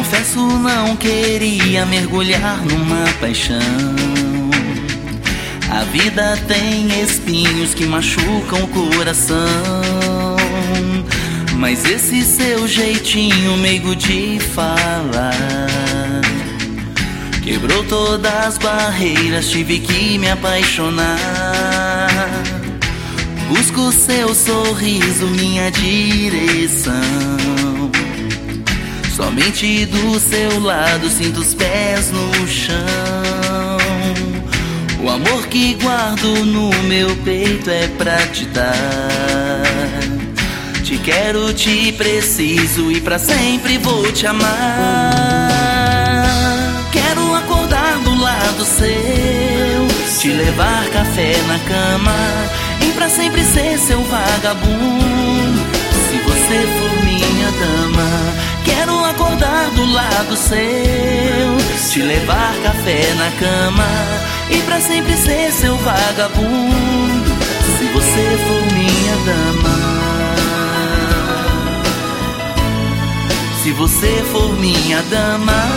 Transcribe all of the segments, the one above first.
Confesso, não queria mergulhar numa paixão. A vida tem espinhos que machucam o coração, mas esse seu jeitinho meigo de falar quebrou todas as barreiras, tive que me apaixonar. Busco seu sorriso, minha direção. Somente do seu lado sinto os pés no chão. O amor que guardo no meu peito é pra te dar. Te quero, te preciso e pra sempre vou te amar. Quero acordar do lado seu, te levar café na cama e pra sempre ser seu vagabundo, se você for minha dama. Quero acordar do lado seu, te levar café na cama e pra sempre ser seu vagabundo, se você for minha dama. Se você for minha dama.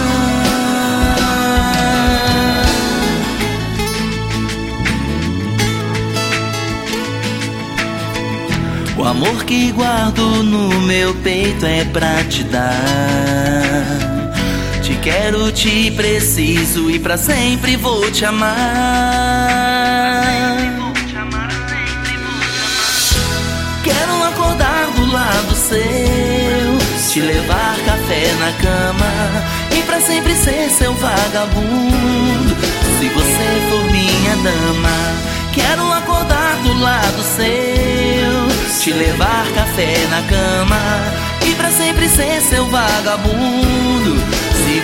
O amor que guardo no meu peito é pra te dar. Te quero, te preciso e pra sempre vou te amar. Quero acordar do lado seu, te levar café na cama e pra sempre ser seu vagabundo, se você for minha dama. Quero acordar do lado seu, te levar café na cama e pra sempre ser seu vagabundo, se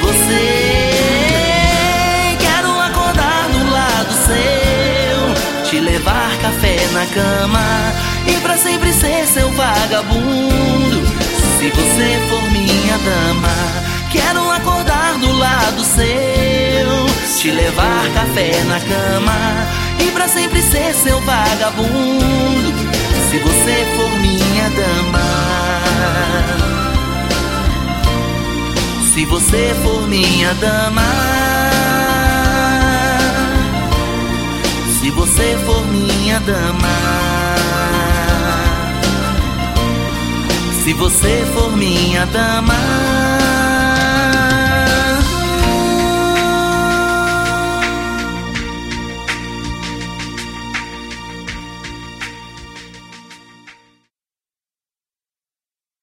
você. Quero acordar do lado seu, te levar café na cama e pra sempre ser seu vagabundo, se você for minha dama. Quero acordar do lado seu, te levar café na cama e pra sempre ser seu vagabundo, se você for minha dama. Se você for minha dama. Se você for minha dama. Se você for minha dama.